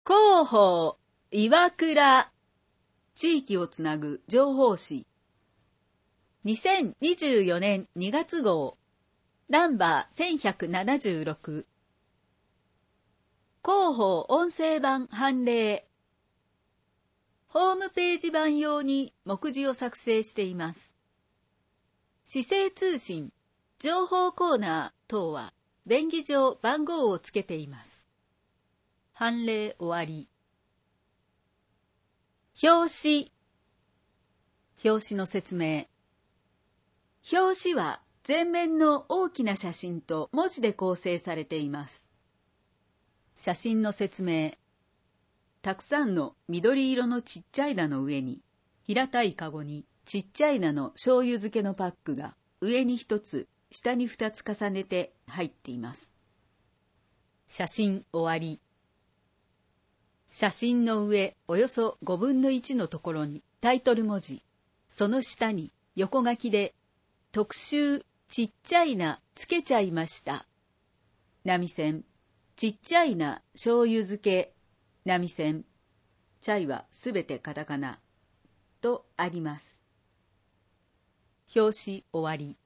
広報岩倉地域をつなぐ情報誌2024年2月号ナンバー1176広報音声版判例ホームページ版用に目次を作成しています。市政通信、情報コーナー等は便宜上番号をつけています。判例終わり。表紙の説明。表紙は前面の大きな写真と文字で構成されています。写真の説明。たくさんの緑色のちっちゃい菜の上に、平たいかごにちっちゃい菜の醤油漬けのパックが上に一つ、下に二つ重ねて入っています。写真終わり。写真の上およそ5分の1のところにタイトル文字、その下に横書きで特集ちっちゃい菜つけちゃいました。波線、ちっちゃい菜醤油漬け、波線、チャイはすべてカタカナとあります。表紙終わり。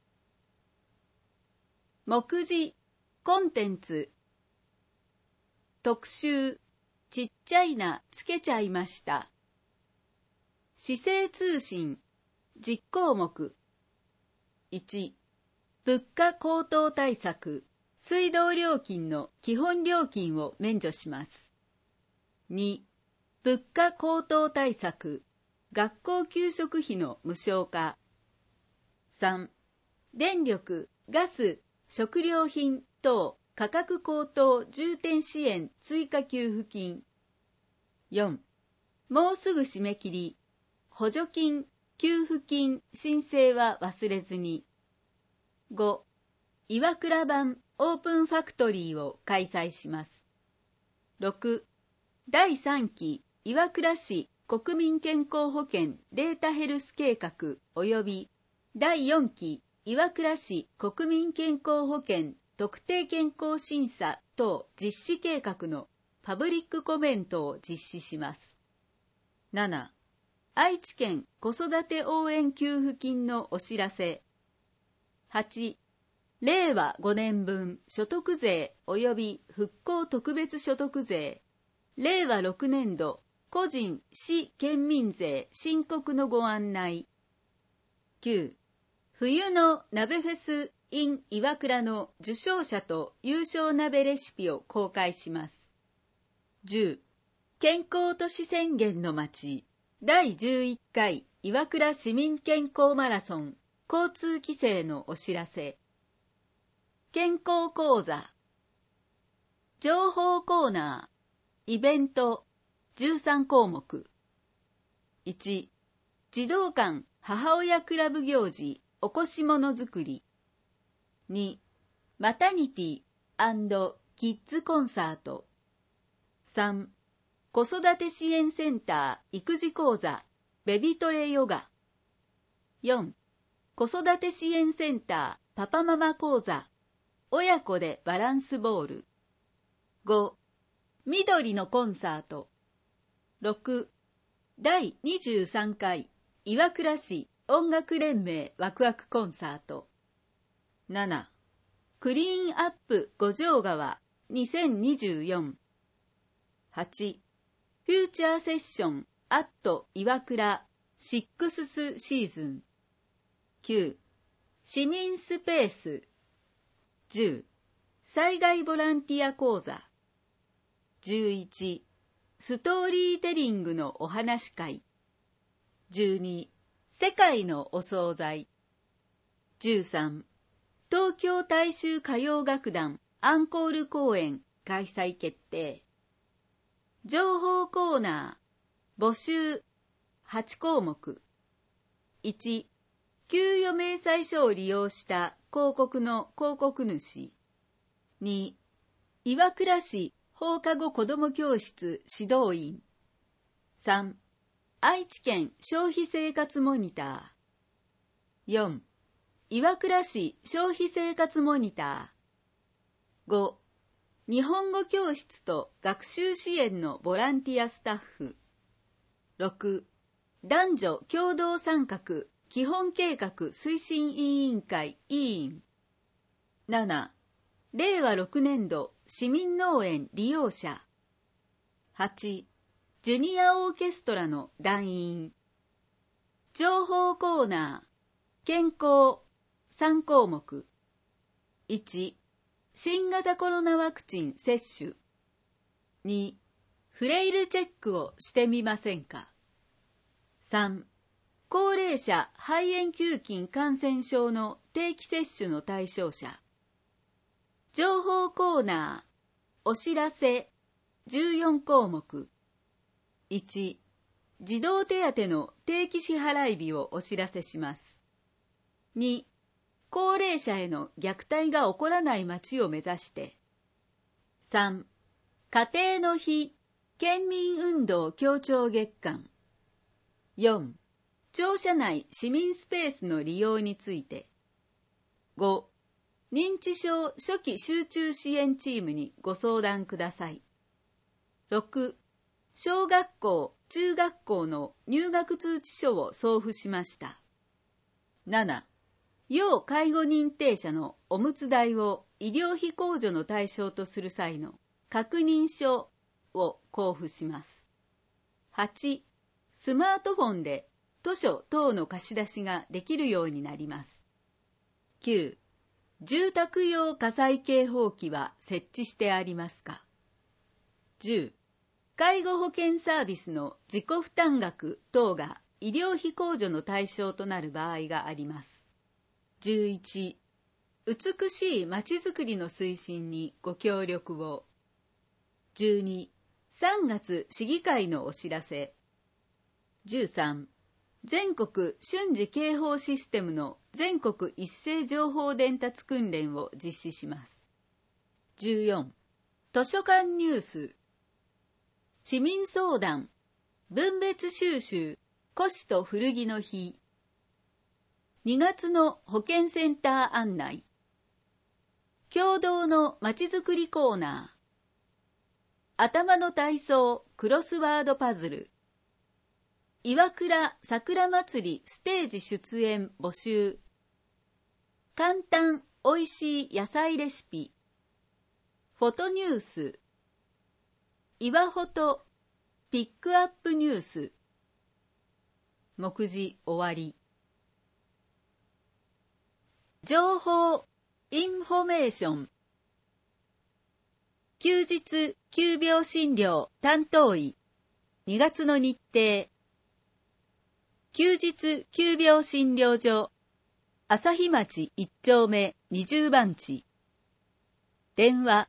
目次、コンテンツ、特集、ちっちゃい菜つけちゃいました。市政通信、10項目。1、物価高騰対策、水道料金の基本料金を免除します。2、物価高騰対策、学校給食費の無償化。3、電力、ガス、食料品等価格高騰重点支援追加給付金。4、もうすぐ締め切り、補助金、給付金申請は忘れずに。5、岩倉版オープンファクトリーを開催します。6、第3期岩倉市国民健康保険データヘルス計画及び第4期岩倉市国民健康保険特定健康審査等実施計画のパブリックコメントを実施します。7、愛知県子育て応援給付金のお知らせ。8、令和5年分所得税及び復興特別所得税令和6年度個人・市・県民税申告のご案内。9、冬の鍋フェス in 岩倉の受賞者と優勝鍋レシピを公開します。10、健康都市宣言の街第11回岩倉市民健康マラソン交通規制のお知らせ。健康講座情報コーナーイベント13項目。1、児童館母親クラブ行事おこしものづくり。2、マタニティ&キッズコンサート。3、子育て支援センター育児講座ベビトレヨガ。4、子育て支援センターパパママ講座親子でバランスボール。5、緑のコンサート。6、第23回岩倉市音楽連盟ワクワクコンサート。7、クリーンアップ五条川2024。8、フューチャーセッションアット岩倉シックススシーズン。9、市民スペース。10、災害ボランティア講座。11、ストーリーテリングのお話会。12、世界のお惣菜。13、東京大衆歌謡楽団アンコール公演開催決定。情報コーナー募集8項目。1、給与明細書を利用した広告の広告主。2、岩倉市放課後子ども教室指導員。3、愛知県消費生活モニター。4、岩倉市消費生活モニター。5、 日本語教室と学習支援のボランティアスタッフ。6. 男女共同参画基本計画推進委員会委員。7. 令和6年度市民農園利用者。8. ジュニアオーケストラの団員。情報コーナー。健康3項目。1. 新型コロナワクチン接種。2. フレイルチェックをしてみませんか。3. 高齢者肺炎球菌感染症の定期接種の対象者。情報コーナー。お知らせ14項目。1. 児童手当の定期支払い日をお知らせします。2. 高齢者への虐待が起こらない街を目指して。3. 家庭の日県民運動協調月間。4. 庁舎内市民スペースの利用について。5. 認知症初期集中支援チームにご相談ください。6. 小学校、中学校の入学通知書を送付しました。7. 要介護認定者のおむつ代を医療費控除の対象とする際の確認書を交付します。8. スマートフォンで図書等の貸し出しができるようになります。9. 住宅用火災警報器は設置してありますか。10. 介護保険サービスの自己負担額等が医療費控除の対象となる場合があります。11. 美しいまちづくりの推進にご協力を。12. 3月市議会のお知らせ。13. 全国瞬時警報システムの全国一斉情報伝達訓練を実施します。14. 図書館ニュース。市民相談。分別収集。古紙と古着の日。2月の保健センター案内。共同のまちづくりコーナー。頭の体操クロスワードパズル。岩倉桜祭りステージ出演募集。簡単おいしい野菜レシピ。フォトニュース。岩フォトピックアップニュース。目次終わり。情報インフォメーション。休日急病診療担当医。2月の日程。休日急病診療所。朝日町1丁目20番地。電話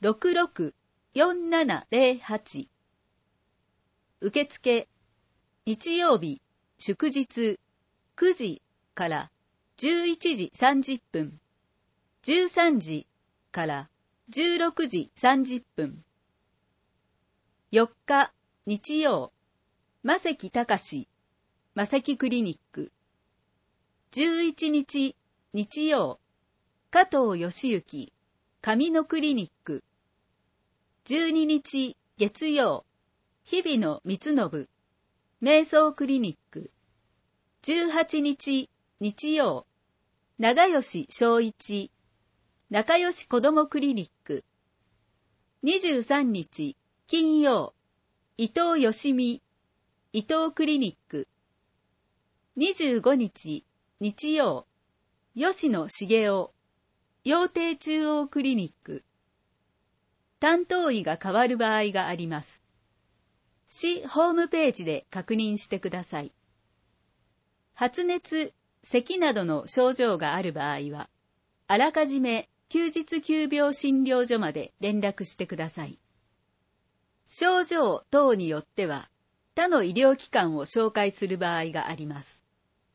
664708。受付日曜日祝日9時から11時30分、13時から16時30分。4日日曜、マセキ隆マセキクリニック。11日日曜、加藤義行上野クリニック。12日月曜、日比野光信瞑想クリニック。18日日曜、長吉正一仲良し子どもクリニック。23日金曜、伊藤よしみ伊藤クリニック。25日日曜、吉野茂雄陽帝中央クリニック。担当医が変わる場合があります。市ホームページで確認してください。発熱、咳などの症状がある場合は、あらかじめ休日急病診療所まで連絡してください。症状等によっては、他の医療機関を紹介する場合があります。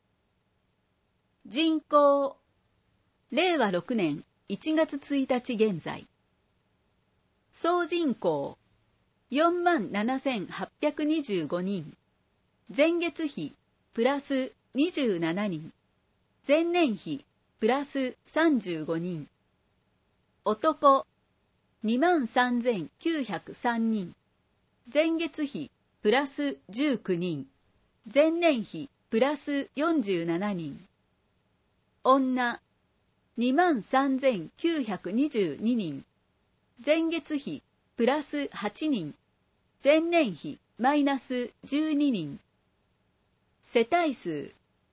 人口、令和6年1月1日現在。総人口、47,825人。前月比、プラス27人。前年比、プラス35人。男、 23,903 人。前月比プラス19人。前年比プラス47人。女23,922人。前月比プラス8人。前年比マイナス12人。世帯数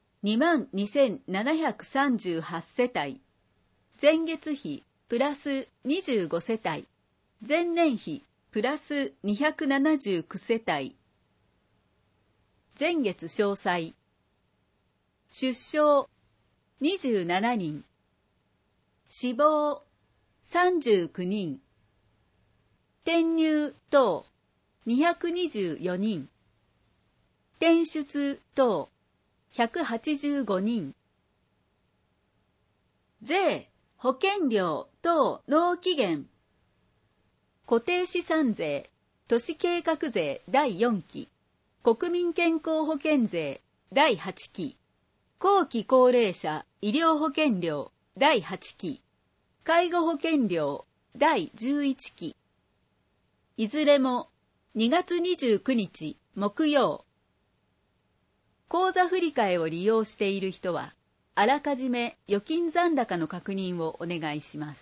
22,738 世帯。前月比プラス25世帯。前年比プラス279世帯。前月詳細。出生27人。死亡39人。転入等224人。転出等185人。税、保険料等納期限。固定資産税、都市計画税第4期、国民健康保険税第8期、後期高齢者医療保険料第8期、介護保険料第11期。いずれも2月29日木曜。口座振替を利用している人は、あらかじめ預金残高の確認をお願いします。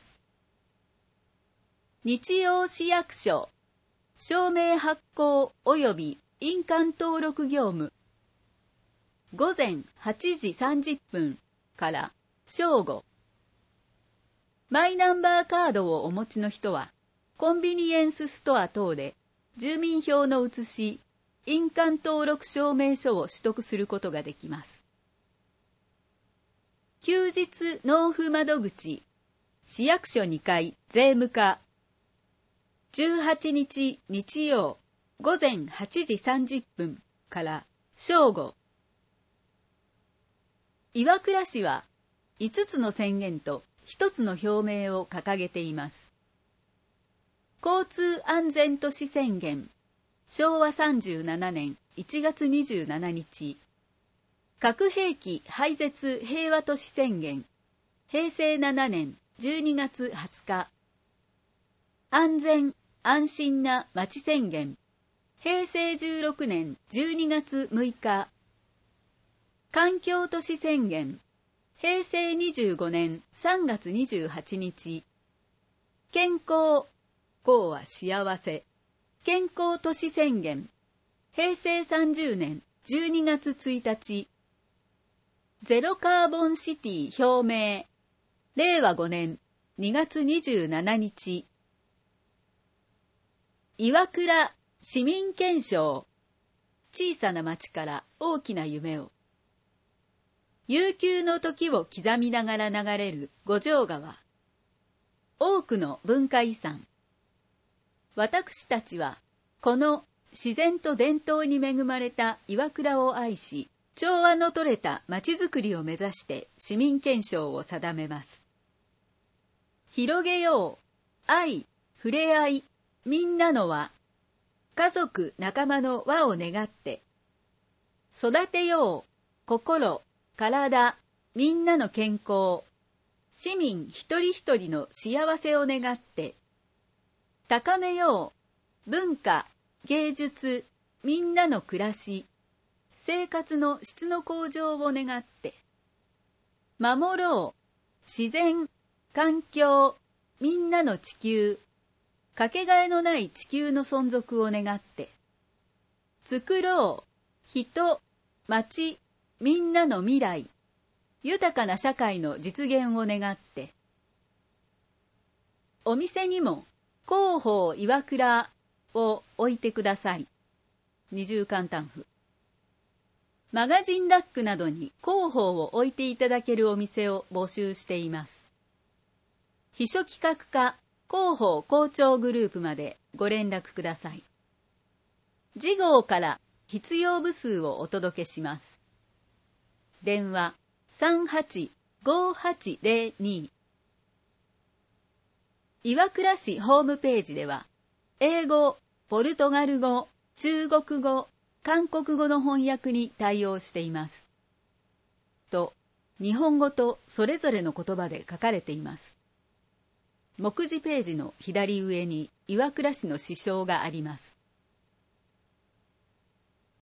日曜市役所、証明発行及び印鑑登録業務。午前8時30分から正午。マイナンバーカードをお持ちの人は、コンビニエンスストア等で住民票の写し、印鑑登録証明書を取得することができます。休日納付窓口、市役所2階税務課。18日日曜午前8時30分から正午。岩倉市は5つの宣言と1つの表明を掲げています。交通安全都市宣言。昭和37年1月27日。核兵器廃絶平和都市宣言。平成7年12月20日。安全安心な街宣言。平成16年12月6日。環境都市宣言。平成25年3月28日。健康、幸は幸せ。健康都市宣言。平成30年12月1日。ゼロカーボンシティ表明。令和5年2月27日。岩倉市民憲章。小さな町から大きな夢を。悠久の時を刻みながら流れる五条川。多くの文化遺産。私たちはこの自然と伝統に恵まれた岩倉を愛し、調和の取れた町づくりを目指して市民憲章を定めます。広げよう、愛、触れ合い、みんなの輪、家族仲間の輪を願って、育てよう、心、体、みんなの健康、市民一人一人の幸せを願って、高めよう、文化、芸術、みんなの暮らし、生活の質の向上を願って、守ろう、自然、環境、みんなの地球、かけがえのない地球の存続を願って、作ろう、人、町、みんなの未来、豊かな社会の実現を願って、お店にも広報岩倉を置いてください。二重簡単符。マガジンラックなどに広報を置いていただけるお店を募集しています。秘書企画課広報校長グループまでご連絡ください。次号から必要部数をお届けします。電話385802。岩倉市ホームページでは、英語、ポルトガル語、中国語、韓国語の翻訳に対応しています。と、日本語とそれぞれの言葉で書かれています。 目次ページの左上に岩倉市の支障があります。